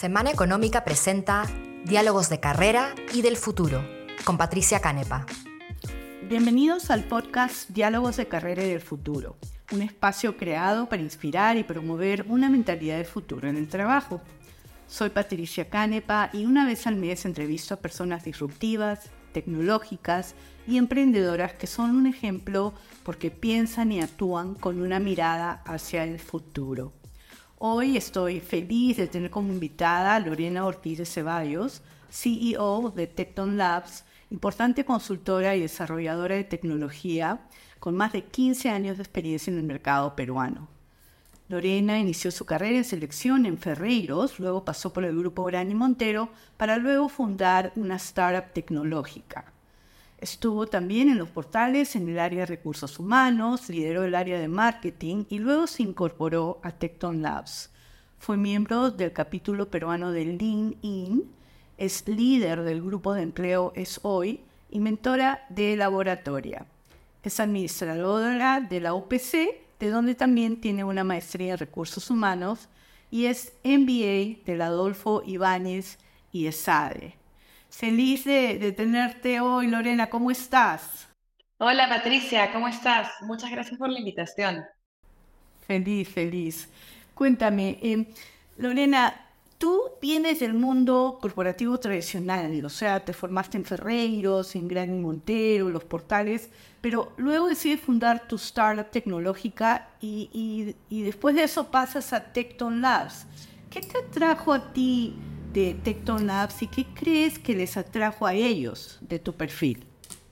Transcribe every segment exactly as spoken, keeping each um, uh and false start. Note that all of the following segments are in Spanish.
Semana Económica presenta Diálogos de Carrera y del Futuro, con Patricia Canepa. Bienvenidos al podcast Diálogos de Carrera y del Futuro, un espacio creado para inspirar y promover una mentalidad de futuro en el trabajo. Soy Patricia Canepa y una vez al mes entrevisto a personas disruptivas, tecnológicas y emprendedoras que son un ejemplo porque piensan y actúan con una mirada hacia el futuro. Hoy estoy feliz de tener como invitada a Lorena Ortiz de Ceballos, C E O de Tecton Labs, importante consultora y desarrolladora de tecnología con más de quince años de experiencia en el mercado peruano. Lorena inició su carrera en selección en Ferreiros, luego pasó por el grupo Grani Montero para luego fundar una startup tecnológica. Estuvo también en los portales en el área de recursos humanos, lideró el área de marketing y luego se incorporó a Tecton Labs. Fue miembro del capítulo peruano de LinkedIn, es líder del grupo de empleo Es Hoy y mentora de Laboratoria. Es administradora de la U P C, de donde también tiene una maestría en recursos humanos, y es M B A del Adolfo Ibáñez y ESADE. Feliz de, de tenerte hoy, Lorena, ¿cómo estás? Hola Patricia, ¿cómo estás? Muchas gracias por la invitación. Feliz, feliz. Cuéntame, eh, Lorena, tú vienes del mundo corporativo tradicional, o sea, te formaste en Ferreiros, en Grani Montero, los portales, pero luego decides fundar tu startup tecnológica y, y, y después de eso pasas a Tecton Labs. ¿Qué te atrajo a ti de Tecton Labs y qué crees que les atrajo a ellos de tu perfil?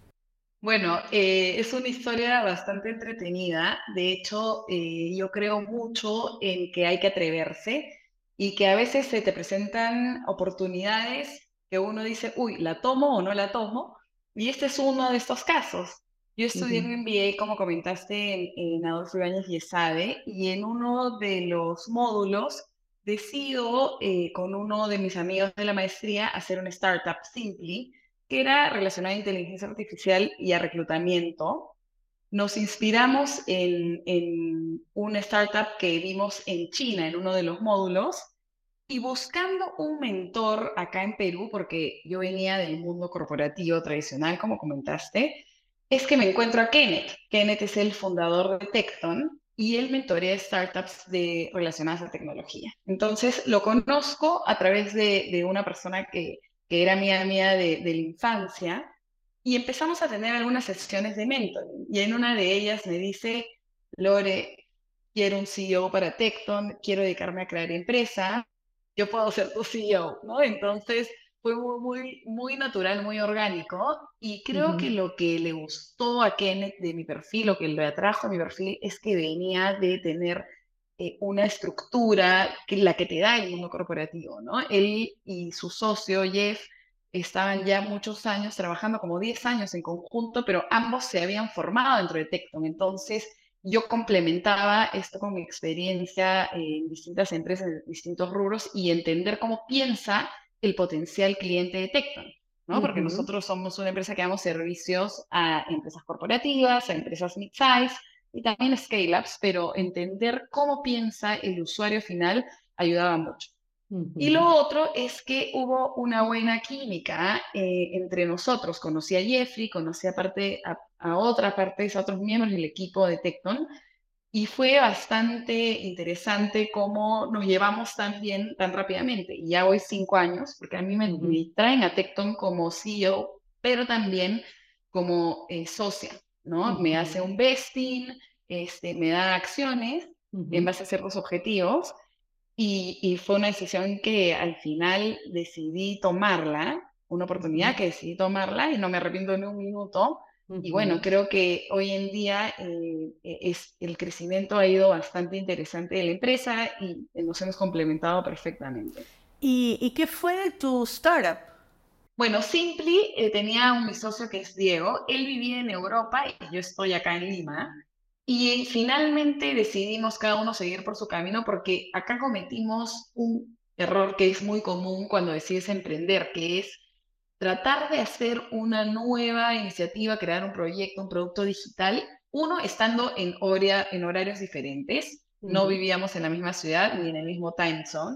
Bueno, eh, es una historia bastante entretenida. De hecho, eh, yo creo mucho en que hay que atreverse y que a veces se te presentan oportunidades que uno dice, uy, ¿la tomo o no la tomo? Y este es uno de estos casos. Yo estudié en Uh-huh. M B A, como comentaste, en, en Adolfo Ibáñez y ESADE, y en uno de los módulos decido, eh, con uno de mis amigos de la maestría, hacer una startup, Simply, que era relacionada a inteligencia artificial y a reclutamiento. Nos inspiramos en, en una startup que vimos en China, en uno de los módulos, y buscando un mentor acá en Perú, porque yo venía del mundo corporativo tradicional, como comentaste, es que me encuentro a Kenneth. Kenneth es el fundador de Tecton y él mentorea startups de, relacionadas a tecnología. Entonces lo conozco a través de, de una persona que, que era amiga mía de, de la infancia y empezamos a tener algunas sesiones de mentoring. Y en una de ellas me dice, Lore, quiero un C E O para Tecton, quiero dedicarme a crear empresa, yo puedo ser tu C E O, ¿no? Entonces fue muy, muy, muy natural, muy orgánico, y creo Uh-huh. que lo que le gustó a Kenneth de mi perfil, lo que le atrajo a mi perfil, es que venía de tener eh, una estructura, que la que te da el mundo corporativo, ¿no? Él y su socio, Jeff, estaban ya muchos años trabajando, como diez años en conjunto, pero ambos se habían formado dentro de Tecton, entonces yo complementaba esto con mi experiencia en distintas empresas, en distintos rubros y entender cómo piensa el potencial cliente de Tecton, ¿no? Porque Uh-huh. nosotros somos una empresa que damos servicios a empresas corporativas, a empresas mid-size y también scale-ups, pero entender cómo piensa el usuario final ayudaba mucho. Y lo Uh-huh. otro es que hubo una buena química eh, entre nosotros. Conocí a Jeffrey, conocí aparte a, a otras partes, a otros miembros del equipo de Tecton, y fue bastante interesante cómo nos llevamos tan bien, tan rápidamente. Y ya voy cinco años, porque a mí me, Uh-huh. me traen a Tecton como C E O, pero también como eh, socia, ¿no? Me Uh-huh. hace un vesting, este, me da acciones en Uh-huh. base a ciertos objetivos. Y, y fue una decisión que al final decidí tomarla, una oportunidad que decidí tomarla y no me arrepiento ni un minuto. Y bueno, Uh-huh. creo que hoy en día eh, es, el crecimiento ha ido bastante interesante de la empresa y nos hemos complementado perfectamente. ¿Y, y qué fue de tu startup? Bueno, Simply eh, tenía un mi socio que es Diego, él vivía en Europa y yo estoy acá en Lima. Y finalmente decidimos cada uno seguir por su camino porque acá cometimos un error que es muy común cuando decides emprender, que es tratar de hacer una nueva iniciativa, crear un proyecto, un producto digital, uno estando en, horia- en horarios diferentes, no Uh-huh. vivíamos en la misma ciudad ni en el mismo time zone,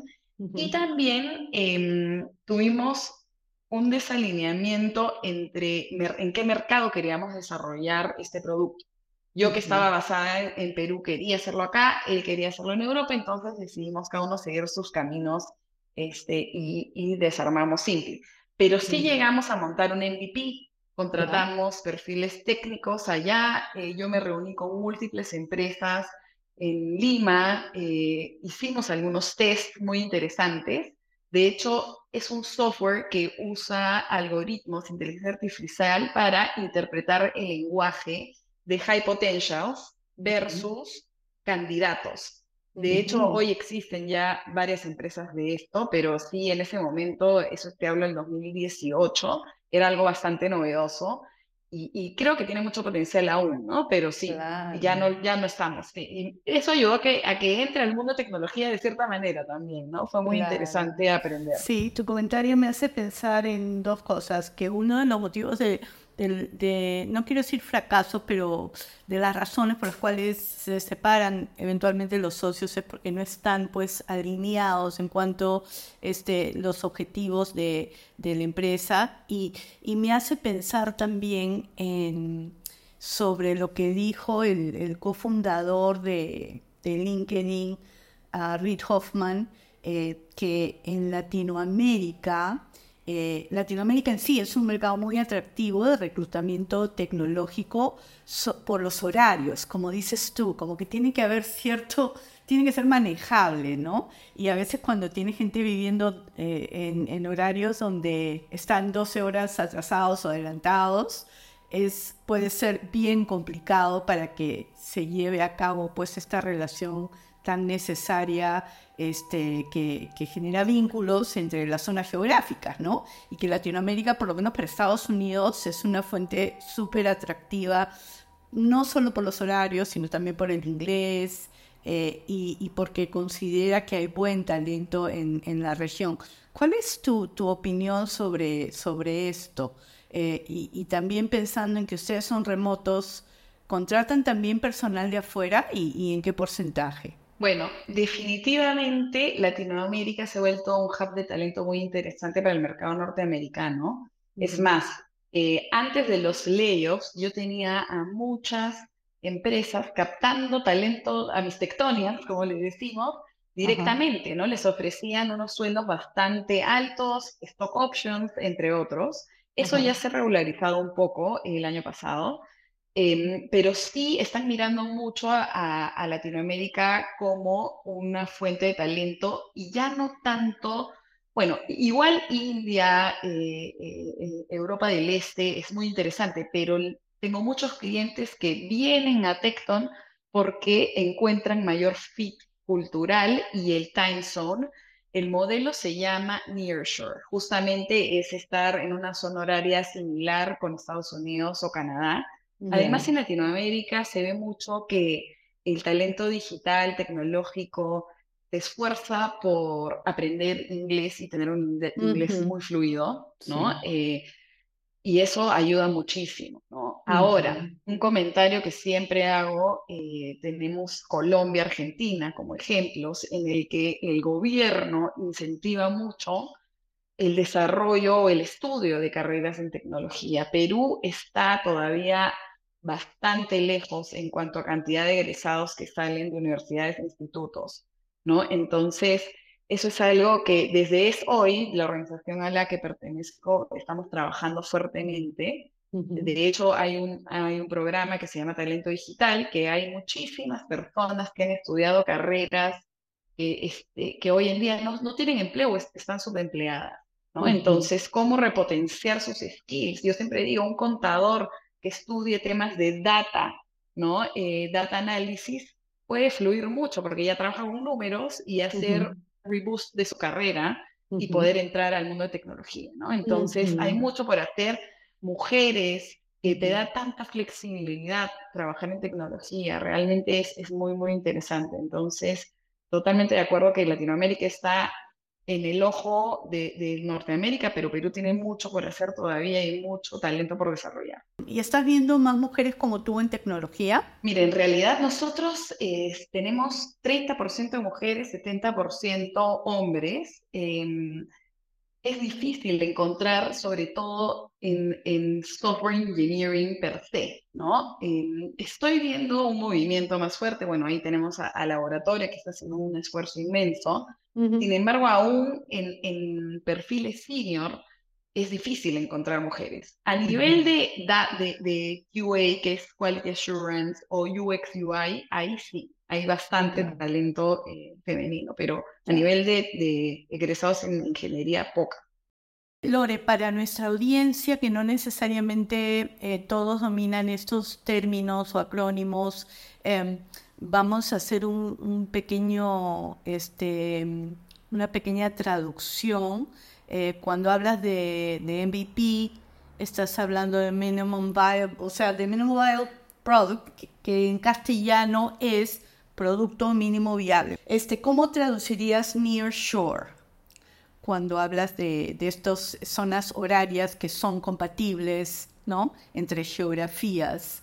Y también em, tuvimos un desalineamiento entre mer- en qué mercado queríamos desarrollar este producto. Yo que Ujú. estaba basada en, en Perú quería hacerlo acá, él quería hacerlo en Europa, entonces decidimos cada uno seguir sus caminos este, y, y desarmamos Simple. Pero sí Ujú. llegamos a montar un M V P, Ya. contratamos perfiles técnicos allá, eh, yo me reuní con múltiples empresas en Lima, eh, hicimos algunos tests muy interesantes. De hecho, es un software que usa algoritmos, inteligencia artificial, para interpretar el lenguaje de high potentials Ujú. versus candidatos. De hecho, Ujú. hoy existen ya varias empresas de esto, pero sí, en ese momento, eso te hablo del dos mil dieciocho, era algo bastante novedoso y, y creo que tiene mucho potencial aún, ¿no? Pero sí, ya Claro. no, ya no estamos. Sí. Y eso ayudó a que, a que entre al mundo de tecnología de cierta manera también, ¿no? Fue muy Claro. interesante aprender. Sí, tu comentario me hace pensar en dos cosas, que uno de los motivos de, del- de, no quiero decir fracaso, pero de las razones por las cuales se separan eventualmente los socios es porque no están pues alineados en cuanto este, los objetivos de, de la empresa y, y me hace pensar también en, sobre lo que dijo el, el cofundador de, de LinkedIn, a Reid Hoffman, eh, que en Latinoamérica, eh, Latinoamérica en sí es un mercado muy atractivo de reclutamiento tecnológico so- por los horarios, como dices tú, como que tiene que haber cierto, tiene que ser manejable, ¿no? Y a veces cuando tiene gente viviendo eh, en, en horarios donde están doce horas atrasados o adelantados, es, puede ser bien complicado para que se lleve a cabo pues esta relación tan necesaria este, que, que genera vínculos entre las zonas geográficas, ¿no? Y que Latinoamérica, por lo menos para Estados Unidos, es una fuente súper atractiva, no solo por los horarios, sino también por el inglés eh, y, y porque considera que hay buen talento en, en la región. ¿Cuál es tu, tu opinión sobre, sobre esto? Eh, y, y también pensando en que ustedes son remotos, ¿contratan también personal de afuera y, y en qué porcentaje? Bueno, definitivamente Latinoamérica se ha vuelto un hub de talento muy interesante para el mercado norteamericano. Es Ujú. más, eh, antes de los layoffs, yo tenía a muchas empresas captando talento a mis tectonians, como les decimos, Ajá. directamente, ¿no? Les ofrecían unos sueldos bastante altos, stock options, entre otros. Eso ya Ajá. se ha regularizado un poco el año pasado. Em, pero sí están mirando mucho a, a- a Latinoamérica como una fuente de talento y ya no tanto, bueno, igual India, eh, eh, eh, Europa del Este es muy interesante, pero l- tengo muchos clientes que vienen a Tecton porque encuentran mayor fit cultural y el time zone. El modelo se llama Nearshore, justamente es estar en una zona horaria similar con Estados Unidos o Canadá. Ya. Además, en Latinoamérica se ve mucho que el talento digital, tecnológico, se esfuerza por aprender inglés y tener un inde- inglés Ujú. muy fluido, ¿no? Sí. Eh, y eso ayuda muchísimo, ¿no? Ahora, Ujú. un comentario que siempre hago, eh, tenemos Colombia, Argentina como ejemplos en el que el gobierno incentiva mucho el desarrollo o el estudio de carreras en tecnología. Perú está todavía bastante lejos en cuanto a cantidad de egresados que salen de universidades e institutos, ¿no? Entonces, eso es algo que desde es hoy, la organización a la que pertenezco, estamos trabajando fuertemente. Ujú. De hecho, hay un, hay un programa que se llama Talento Digital, que hay muchísimas personas que han estudiado carreras que, este, que hoy en día no, no tienen empleo, est- están subempleadas, ¿no? Ujú. Entonces, ¿cómo repotenciar sus skills? Yo siempre digo, un contador que estudie temas de data, ¿no? Eh, data análisis puede fluir mucho porque ya trabaja con números y hacer Ujú. reboost de su carrera y Ujú. poder entrar al mundo de tecnología, ¿no? Entonces, hay Ujú. mucho por hacer. Mujeres, que te Ujú. da tanta flexibilidad trabajar en tecnología, realmente es, es muy, muy interesante. Entonces, totalmente de acuerdo que Latinoamérica está en el ojo de, de Norteamérica, pero Perú tiene mucho por hacer todavía y mucho talento por desarrollar. ¿Y estás viendo más mujeres como tú en tecnología? Mire, en realidad nosotros eh, tenemos treinta por ciento de mujeres, setenta por ciento hombres. Eh, es difícil de encontrar, sobre todo en, en software engineering per se, ¿no? Eh, estoy viendo un movimiento más fuerte, bueno, ahí tenemos a, a Laboratoria que está haciendo un esfuerzo inmenso. Uh-huh. Sin embargo, aún en, en perfiles senior es difícil encontrar mujeres. A nivel de, de, de Q A, que es Quality Assurance, o U X U I, ahí sí, hay bastante uh-huh. talento eh, femenino, pero a nivel de, de egresados en ingeniería, poca. Lore, para nuestra audiencia, que no necesariamente eh, todos dominan estos términos o acrónimos, eh, vamos a hacer un, un pequeño, este, una pequeña traducción. Eh, cuando hablas de, de M V P, estás hablando de Minimum Viable, o sea, de Minimum Viable Product, que, que en castellano es Producto Mínimo Viable. Este, ¿cómo traducirías Nearshore cuando hablas de, de estas zonas horarias que son compatibles, ¿no?, entre geografías?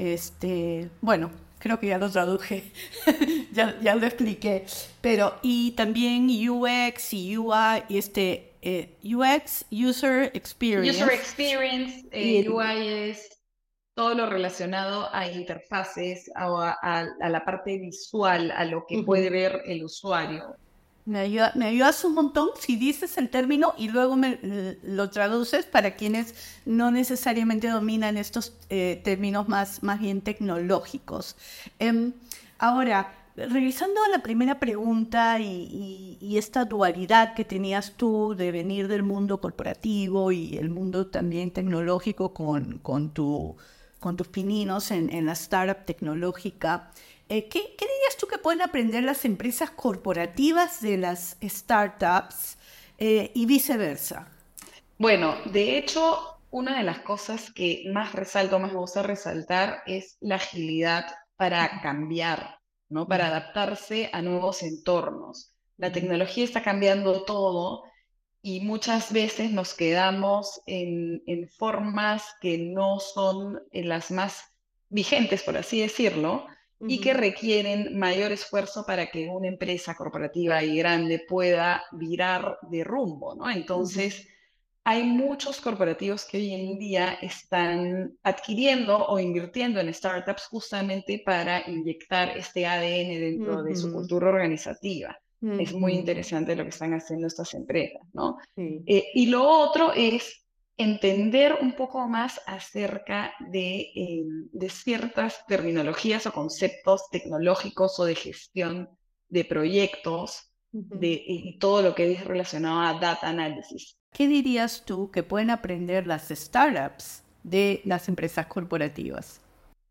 Este, bueno, creo que ya lo traduje, ya, ya lo expliqué, pero y también U X y U I, este, eh, U X, User Experience. User Experience, eh, y U I es todo lo relacionado a interfaces, a, a, a la parte visual, a lo que uh-huh. puede ver el usuario. Me, ayuda, me ayudas un montón si dices el término y luego me, lo traduces para quienes no necesariamente dominan estos eh, términos más, más bien tecnológicos. Eh, ahora, regresando a la primera pregunta y, y, y esta dualidad que tenías tú de venir del mundo corporativo y el mundo también tecnológico con, con, tu, con tus pininos en, en la startup tecnológica, Eh, ¿qué, ¿Qué dirías tú que pueden aprender las empresas corporativas de las startups eh, y viceversa? Bueno, de hecho, una de las cosas que más resalto, más me gusta resaltar es la agilidad para cambiar, ¿no? Para adaptarse a nuevos entornos. La tecnología está cambiando todo y muchas veces nos quedamos en, en formas que no son las más vigentes, por así decirlo, y que requieren mayor esfuerzo para que una empresa corporativa y grande pueda virar de rumbo, ¿no? Entonces, uh-huh. hay muchos corporativos que hoy en día están adquiriendo o invirtiendo en startups justamente para inyectar este A D N dentro uh-huh. de su cultura organizativa. Uh-huh. Es muy interesante lo que están haciendo estas empresas, ¿no? Sí. Eh, y lo otro es entender un poco más acerca de, eh, de ciertas terminologías o conceptos tecnológicos o de gestión de proyectos uh-huh. de, y todo lo que es relacionado a data analysis. ¿Qué dirías tú que pueden aprender las startups de las empresas corporativas?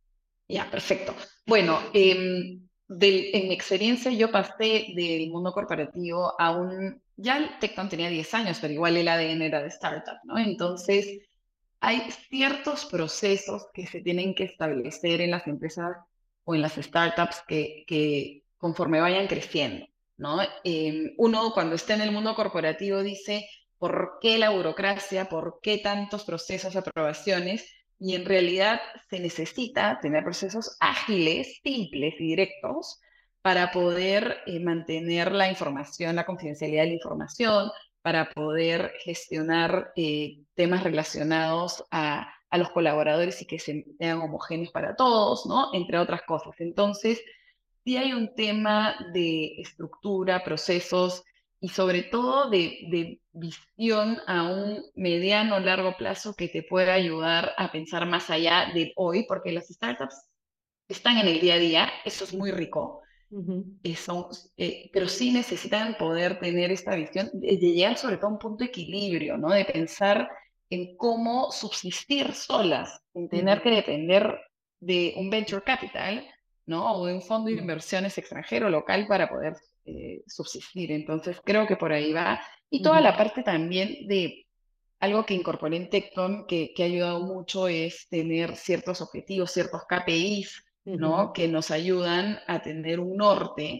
Ya, perfecto. Bueno, eh, de, en mi experiencia yo pasé del mundo corporativo a un... Ya el Tecton tenía diez años, pero igual el A D N era de startup, ¿no? Entonces, hay ciertos procesos que se tienen que establecer en las empresas o en las startups que, que conforme vayan creciendo, ¿no? Eh, uno cuando está en el mundo corporativo dice, ¿por qué la burocracia? ¿Por qué tantos procesos de aprobaciones? Y en realidad se necesita tener procesos ágiles, simples y directos para poder eh, mantener la información, la confidencialidad de la información, para poder gestionar eh, temas relacionados a, a los colaboradores y que sean homogéneos para todos, ¿no? Entre otras cosas. Entonces, sí hay un tema de estructura, procesos y sobre todo de, de visión a un mediano o largo plazo que te pueda ayudar a pensar más allá de hoy, porque las startups están en el día a día, eso es muy rico. Uh-huh. Eh, son, eh, pero sí necesitan poder tener esta visión de, de llegar sobre todo a un punto de equilibrio, ¿no? De pensar en cómo subsistir solas, sin tener uh-huh. que depender de un venture capital, ¿no? O de un fondo de inversiones extranjero local para poder eh, subsistir. Entonces creo que por ahí va. Y toda uh-huh. la parte también de algo que incorporé en Tecton que, que ha ayudado mucho es tener ciertos objetivos, ciertos K P Is, ¿no? Uh-huh. Que nos ayudan a tener un norte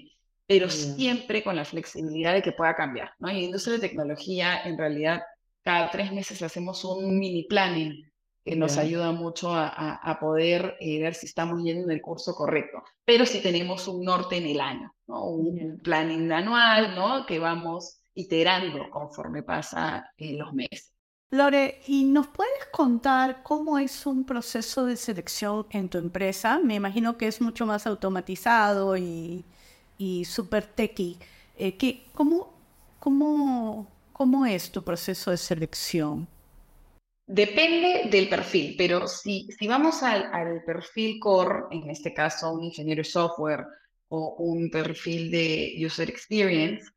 pero Yeah. siempre con la flexibilidad de que pueda cambiar, ¿no? En la industria de tecnología, en realidad, cada tres meses hacemos un mini planning que nos Yeah. ayuda mucho a, a, a poder eh, ver si estamos yendo en el curso correcto, pero si tenemos un norte en el año, ¿no? Un, Yeah. un planning anual, ¿no? Que vamos iterando conforme pasa eh, los meses. Lore, ¿y nos puedes contar cómo es un proceso de selección en tu empresa? Me imagino que es mucho más automatizado y, y súper techy. Eh, ¿qué, cómo, cómo, ¿Cómo es tu proceso de selección? Depende del perfil, pero si, si vamos al, al perfil core, en este caso un ingeniero de software o un perfil de user experience,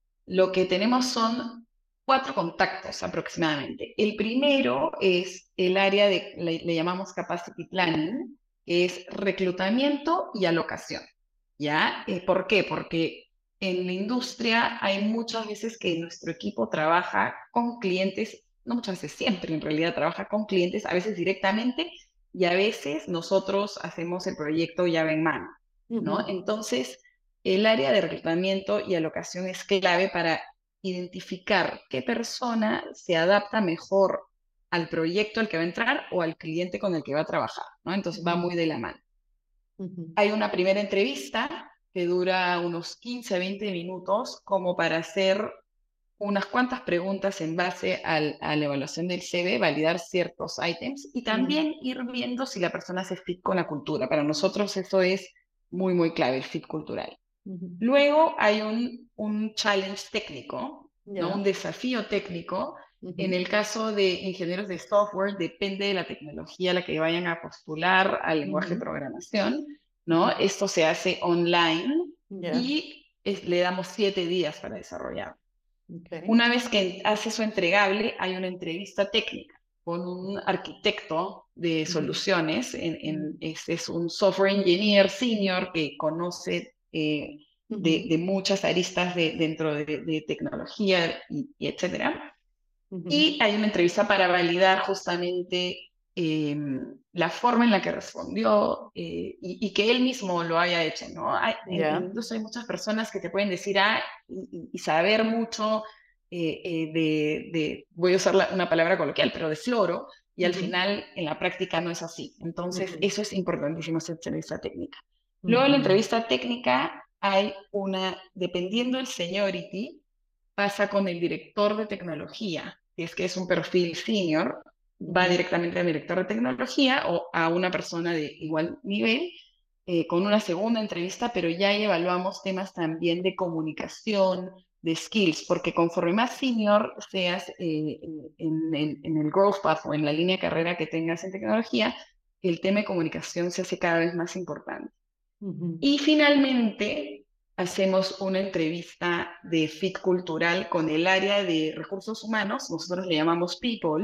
lo que tenemos son cuatro contactos aproximadamente. El primero es el área de, le, le llamamos capacity planning, que es reclutamiento y alocación. ¿Ya? Eh, ¿Por qué? Porque en la industria hay muchas veces que nuestro equipo trabaja con clientes, no muchas veces, siempre en realidad trabaja con clientes, a veces directamente, y a veces nosotros hacemos el proyecto llave en mano, ¿no? Uh-huh. Entonces, el área de reclutamiento y alocación es clave para identificar qué persona se adapta mejor al proyecto al que va a entrar o al cliente con el que va a trabajar, ¿no? Entonces va muy de la mano. Uh-huh. Hay una primera entrevista que dura unos quince a veinte minutos como para hacer unas cuantas preguntas en base al, a la evaluación del C V, validar ciertos ítems y también ir viendo si la persona se fit con la cultura. Para nosotros eso es muy, muy clave, el fit cultural. Uh-huh. Luego hay un, un challenge técnico, ¿no? Yeah. Un desafío técnico. Uh-huh. En el caso de ingenieros de software, depende de la tecnología a la que vayan a postular al lenguaje Uh-huh. de programación, ¿no? Esto se hace online Yeah. y es, le damos siete días para desarrollar. Okay. Una vez que hace su entregable, hay una entrevista técnica con un arquitecto de soluciones. En, en, es, es un software engineer senior que conoce eh, de, de muchas aristas de, dentro de, de tecnología, y, y etcétera. Uh-huh. Y hay una entrevista para validar justamente eh, la forma en la que respondió eh, y, y que él mismo lo haya hecho, ¿no? Hay, Yeah. en, en industria hay muchas personas que te pueden decir, ah, y, y saber mucho eh, eh, de, de, voy a usar la, una palabra coloquial, pero de floro, y al Uh-huh. final en la práctica no es así. Entonces, Uh-huh. eso es importantísimo, esa entrevista técnica. Uh-huh. Luego de la entrevista técnica hay una, dependiendo del seniority, pasa con el director de tecnología. Si es que es un perfil senior, va directamente al director de tecnología o a una persona de igual nivel, eh, con una segunda entrevista, pero ya evaluamos temas también de comunicación, de skills, porque conforme más senior seas eh, en, en, en el growth path o en la línea de carrera que tengas en tecnología, el tema de comunicación se hace cada vez más importante. Uh-huh. Y finalmente, hacemos una entrevista de fit cultural con el área de recursos humanos, nosotros le llamamos People,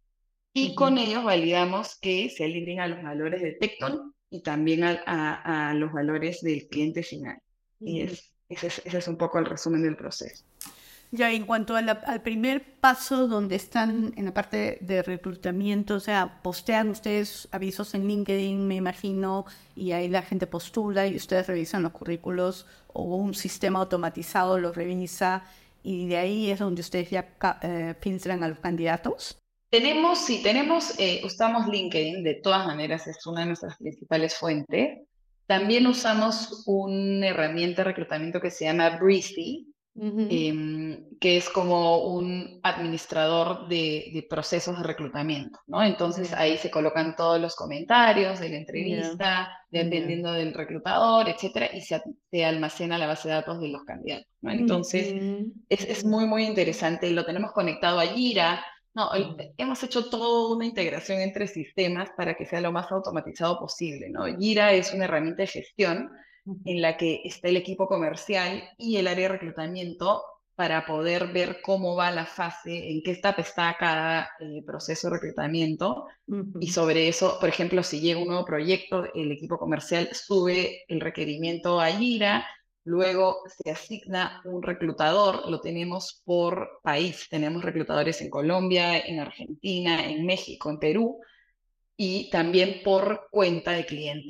y Uh-huh. con ellos validamos que se alineen a los valores de Tecton y también a, a, a los valores del cliente final. Uh-huh. Y es, ese, es, ese es un poco el resumen del proceso. Ya, en cuanto a la, al primer paso donde están en la parte de reclutamiento, o sea, postean ustedes avisos en LinkedIn, me imagino, y ahí la gente postula y ustedes revisan los currículos o un sistema automatizado los revisa y de ahí es donde ustedes ya eh, filtran a los candidatos. Tenemos, sí, tenemos, eh, usamos LinkedIn, de todas maneras es una de nuestras principales fuentes. También usamos una herramienta de reclutamiento que se llama Breezy, uh-huh. eh, que es como un administrador de, de procesos de reclutamiento, ¿no? Entonces yeah. ahí se colocan todos los comentarios de la entrevista, yeah. dependiendo yeah. del reclutador, etcétera, y se, se almacena la base de datos de los candidatos, ¿no? Entonces uh-huh. es, es muy, muy interesante y lo tenemos conectado a Jira. No, el, hemos hecho toda una integración entre sistemas para que sea lo más automatizado posible, ¿no? Jira es una herramienta de gestión en la que está el equipo comercial y el área de reclutamiento para poder ver cómo va la fase, en qué etapa está cada eh, proceso de reclutamiento. Uh-huh. Y sobre eso, por ejemplo, si llega un nuevo proyecto, el equipo comercial sube el requerimiento a Jira. Luego se asigna un reclutador, lo tenemos por país. Tenemos reclutadores en Colombia, en Argentina, en México, en Perú, y también por cuenta de cliente.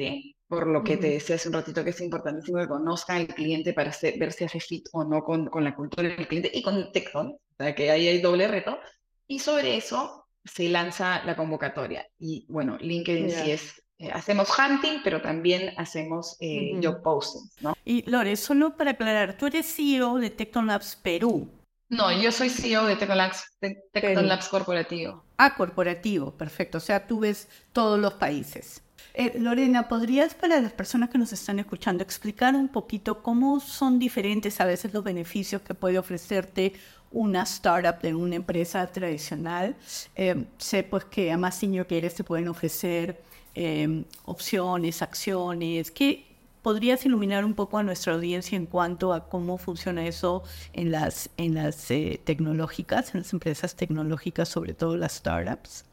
por lo que te Ujú. decía hace un ratito que es importantísimo que conozcan al cliente para hacer- ver si hace fit o no con, con la cultura del cliente y con el Tecton, o sea que ahí hay doble reto, y sobre eso se lanza la convocatoria. Y bueno, LinkedIn sí Ya. es, eh, hacemos hunting, pero también hacemos eh, Ujú. job postings, ¿no? Y Lore, solo para aclarar, tú eres C E O de Tecton Labs Perú. No, yo soy C E O de Tecton Labs, de Tecton Perú. Labs Corporativo. Ah, corporativo, perfecto. O sea, tú ves todos los países. Eh, Lorena, ¿podrías para las personas que nos están escuchando explicar un poquito cómo son diferentes a veces los beneficios que puede ofrecerte una startup de una empresa tradicional? Eh, sé pues que a más senior que eres te pueden ofrecer eh, opciones, acciones. ¿Qué podrías iluminar un poco a nuestra audiencia en cuanto a cómo funciona eso en las, en las eh, tecnológicas, en las empresas tecnológicas, sobre todo las startups?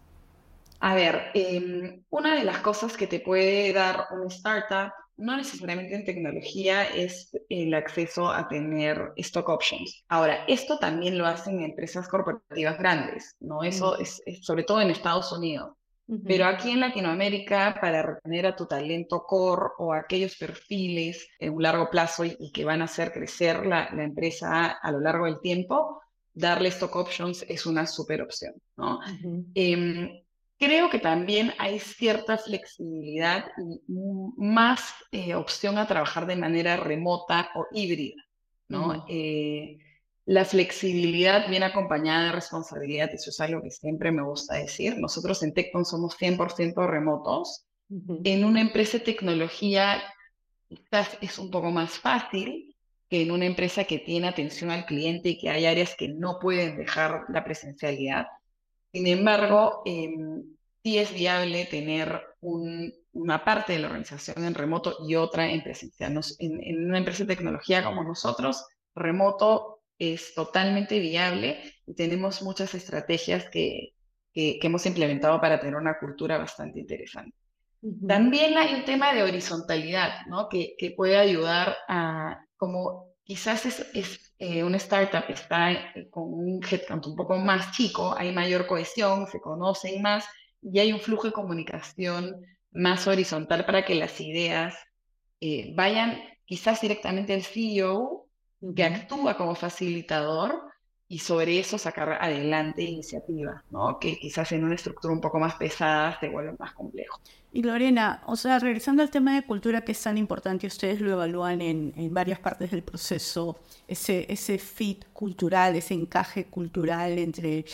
A ver, em, una de las cosas que te puede dar una startup, no necesariamente en tecnología, es el acceso a tener stock options. Ahora, esto también lo hacen empresas corporativas grandes, ¿no? Eso Mm. es, es sobre todo en Estados Unidos. Pero Ujú. aquí en Latinoamérica, para retener a tu talento core o a aquellos perfiles en un largo plazo y, y que van a hacer crecer la, la empresa a, a lo largo del tiempo, darle stock options es una super opción, ¿no? Ujú. Em, Creo que también hay cierta flexibilidad y m- más eh, opción a trabajar de manera remota o híbrida, Ujú. ¿no? Eh, la flexibilidad viene acompañada de responsabilidad, eso es algo que siempre me gusta decir. Nosotros en Tecton somos cien por ciento remotos. Ujú. En una empresa de tecnología quizás es un poco más fácil que en una empresa que tiene atención al cliente y que hay áreas que no pueden dejar la presencialidad. Sin embargo, em, sí es viable tener un- una parte de la organización en remoto y otra en presencial. Nos- en, en una empresa de tecnología como nosotros, remoto es totalmente viable y tenemos muchas estrategias que, que, que hemos implementado para tener una cultura bastante interesante. Ujú. También hay un tema de horizontalidad, ¿no? Que, que puede ayudar a, como quizás es, es eh, una startup que está eh, con un headcount un poco más chico, hay mayor cohesión, se conocen más y hay un flujo de comunicación más horizontal para que las ideas eh, vayan quizás directamente al C E O, que Ujú. actúa como facilitador y sobre eso sacar adelante iniciativas, ¿no? Que quizás en una estructura un poco más pesada se vuelve más complejo. Y Lorena, o sea, regresando al tema de cultura que es tan importante, ustedes lo evalúan en, en varias partes del proceso, ese, ese fit cultural, ese encaje cultural entre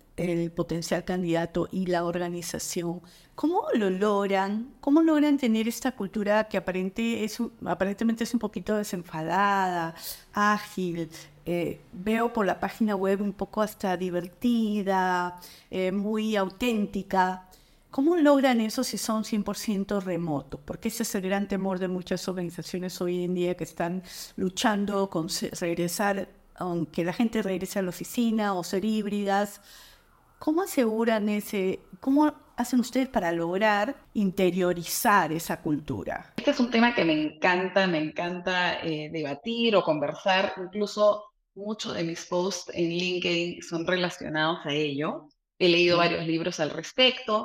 el potencial candidato y la organización. ¿Cómo lo logran? ¿Cómo logran tener esta cultura que aparente es un- aparentemente es un poquito desenfadada, ágil? Eh, veo por la página web un poco hasta divertida, eh, muy auténtica. ¿Cómo logran eso si son cien por ciento remotos? Porque ese es el gran temor de muchas organizaciones hoy en día que están luchando con se- regresar, aunque la gente regrese a la oficina o ser híbridas. ¿Cómo aseguran ese, cómo hacen ustedes para lograr interiorizar esa cultura? Este es un tema que me encanta, me encanta eh, debatir o conversar. Incluso muchos de mis posts en LinkedIn son relacionados a ello. He leído Ujú. varios libros al respecto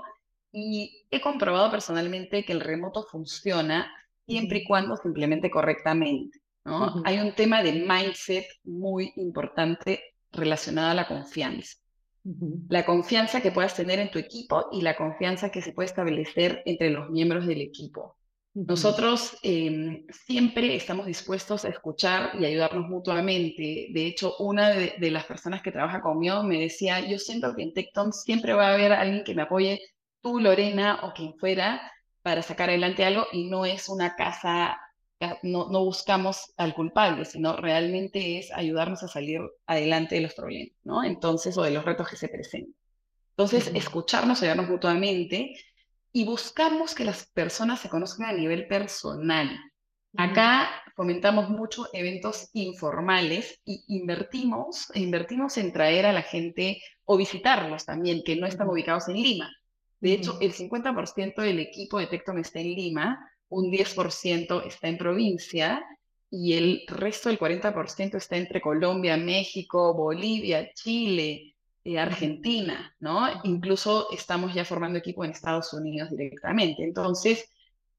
y he comprobado personalmente que el remoto funciona siempre y cuando se implemente correctamente, ¿no? Ujú. Hay un tema de mindset muy importante relacionado a la confianza. Ujú. La confianza que puedas tener en tu equipo y la confianza que se puede establecer entre los miembros del equipo. Ujú. Nosotros eh, siempre estamos dispuestos a escuchar y ayudarnos mutuamente. De hecho, una de, de las personas que trabaja conmigo me decía, yo siento que en Tecton siempre va a haber alguien que me apoye, tú, Lorena, o quien fuera, para sacar adelante algo y no es una casa, no, no buscamos al culpable, sino realmente es ayudarnos a salir adelante de los problemas, ¿no? Entonces, o de los retos que se presentan. Entonces, Ujú. escucharnos, ayudarnos mutuamente y buscamos que las personas se conozcan a nivel personal. Ujú. Acá fomentamos mucho eventos informales y invertimos, e invertimos en traer a la gente o visitarlos también, que no están Ujú. ubicados en Lima. De hecho, Ujú. el cincuenta por ciento del equipo de Tecton está en Lima, un diez por ciento está en provincia y el resto del cuarenta por ciento está entre Colombia, México, Bolivia, Chile, eh, Ujú. Argentina, ¿no? Ujú. Incluso estamos ya formando equipo en Estados Unidos directamente. Entonces,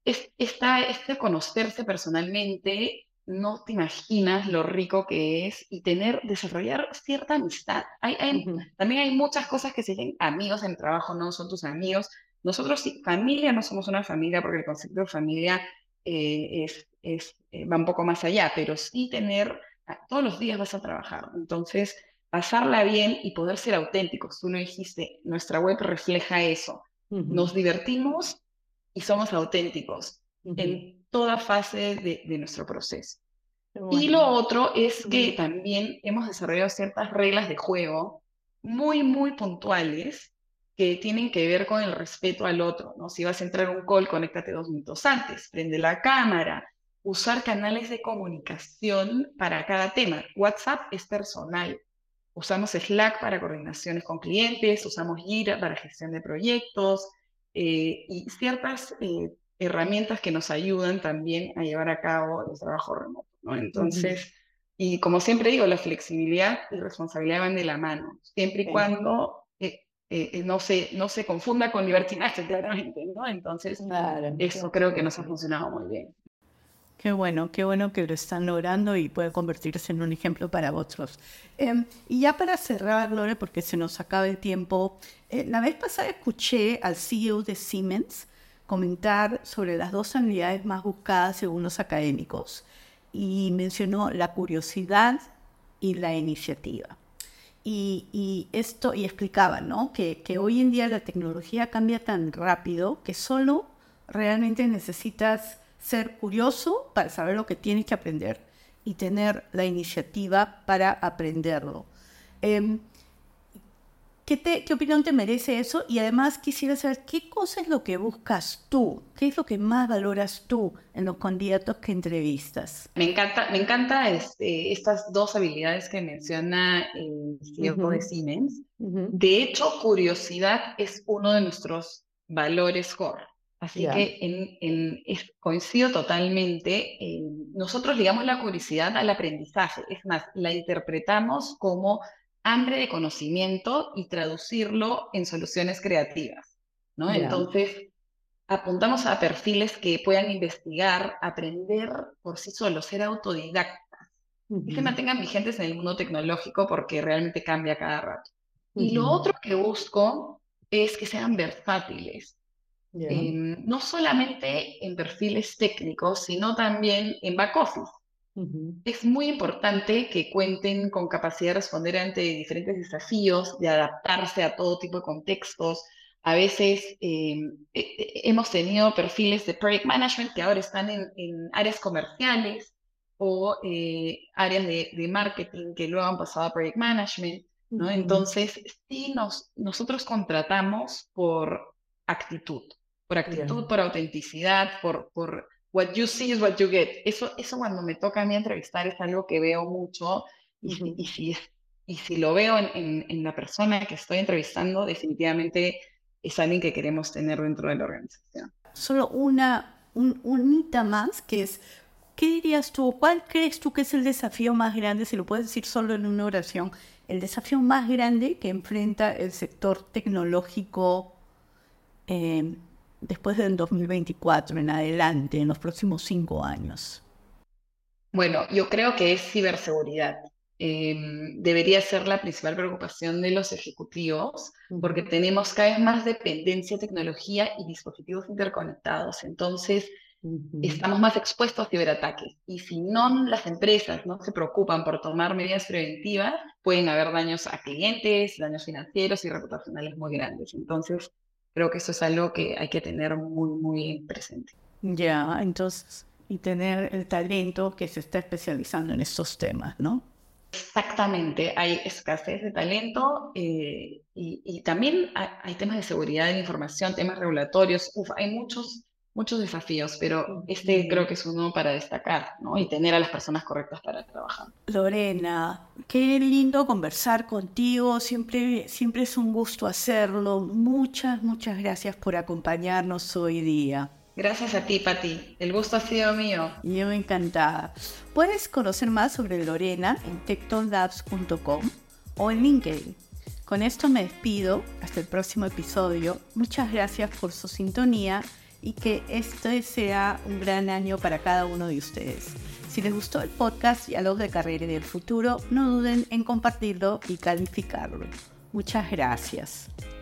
es, esta, este conocerse personalmente, no te imaginas lo rico que es y tener, desarrollar cierta amistad. Hay, hay, Ujú. también hay muchas cosas que se dicen amigos en el trabajo, no son tus amigos. Nosotros, sí, familia, no somos una familia porque el concepto de familia eh, es, es, eh, va un poco más allá, pero sí tener, ah, todos los días vas a trabajar, entonces pasarla bien y poder ser auténticos. Tú lo dijiste, nuestra web refleja eso. Ujú. Nos divertimos y somos auténticos Ujú. en toda fase de, de nuestro proceso. Qué Y lo bueno. otro es que Ujú. también hemos desarrollado ciertas reglas de juego muy, muy puntuales que tienen que ver con el respeto al otro, ¿no? Si vas a entrar a un call, conéctate dos minutos antes, prende la cámara, usar canales de comunicación para cada tema. WhatsApp es personal. Usamos Slack para coordinaciones con clientes, usamos Jira para gestión de proyectos eh, y ciertas eh, herramientas que nos ayudan también a llevar a cabo el trabajo remoto, ¿no? Ujú. Entonces, y como siempre digo, la flexibilidad y responsabilidad van de la mano, siempre y Sí. cuando eh, eh, no, se, no se confunda con libertinaje, claramente, ¿no? Entonces, Claro, eso creo que claro. nos ha funcionado muy bien. Qué bueno, qué bueno que lo están logrando y puede convertirse en un ejemplo para otros. Eh, y ya para cerrar, Lore, porque se nos acaba el tiempo, eh, la vez pasada escuché al C E O de Siemens comentar sobre las dos habilidades más buscadas según los académicos y mencionó la curiosidad y la iniciativa. Y, y esto, y explicaba, ¿no? Que, que hoy en día la tecnología cambia tan rápido que solo realmente necesitas ser curioso para saber lo que tienes que aprender y tener la iniciativa para aprenderlo. Eh, ¿qué, te, ¿Qué opinión te merece eso? Y además quisiera saber qué cosa es lo que buscas tú, qué es lo que más valoras tú en los candidatos que entrevistas. Me encanta, me encanta este, estas dos habilidades que menciona el C E O de Ujú, Siemens. ujú. De hecho, curiosidad es uno de nuestros valores core. Así Ya. que en, en- es- coincido totalmente. En- nosotros ligamos la curiosidad al aprendizaje. Es más, la interpretamos como hambre de conocimiento y traducirlo en soluciones creativas, ¿no? Ya. Entonces, apuntamos a perfiles que puedan investigar, aprender por sí solos, ser autodidactas y se Ujú, mantengan vigentes en el mundo tecnológico porque realmente cambia cada rato. Y lo ujú. otro que busco es que sean versátiles, Ya. eh, no solamente en perfiles técnicos, sino también en back office. Ujú. Es muy importante que cuenten con capacidad de responder ante diferentes desafíos, de adaptarse a todo tipo de contextos. A veces eh, eh, hemos tenido perfiles de project management que ahora están en, en áreas comerciales o eh, áreas de, de marketing que luego han pasado a project management, ¿no? Ujú. Entonces, sí, nos, nosotros contratamos por actitud, por Ya. actitud, por autenticidad, por, por what you see is what you get. Eso, eso cuando me toca a mí entrevistar es algo que veo mucho y, si- Ujú. y, si, es, y si lo veo en, en, en la persona que estoy entrevistando, definitivamente es alguien que queremos tener dentro de la organización. Solo una, un, unita más, que es, ¿qué dirías tú? ¿Cuál crees tú que es el desafío más grande, si lo puedes decir solo en una oración, el desafío más grande que enfrenta el sector tecnológico eh, después del dos mil veinticuatro en adelante, en los próximos cinco años? Bueno, yo creo que es ciberseguridad. Eh, debería ser la principal preocupación de los ejecutivos porque Ujú, tenemos cada vez más dependencia de tecnología y dispositivos interconectados. Entonces, ujú. estamos más expuestos a ciberataques. Y si no las empresas no se preocupan por tomar medidas preventivas, pueden haber daños a clientes, daños financieros y reputacionales muy grandes. Entonces, creo que eso es algo que hay que tener muy, muy presente. Ya, entonces, y tener el talento que se está especializando en estos temas, ¿no? Exactamente, hay escasez de talento eh, y, y también hay, hay temas de seguridad de la información, temas regulatorios, uf, hay muchos, muchos desafíos, pero este Ujú. creo que es uno para destacar, ¿no? Y tener a las personas correctas para trabajar. Lorena, qué lindo conversar contigo, siempre, siempre es un gusto hacerlo. Muchas, muchas gracias por acompañarnos hoy día. Gracias a ti, Pati. El gusto ha sido mío. Yo encantada. Puedes conocer más sobre Lorena en tecton labs punto com o en LinkedIn. Con esto me despido. Hasta el próximo episodio. Muchas gracias por su sintonía y que este sea un gran año para cada uno de ustedes. Si les gustó el podcast Diálogos de Carrera y del Futuro, no duden en compartirlo y calificarlo. Muchas gracias.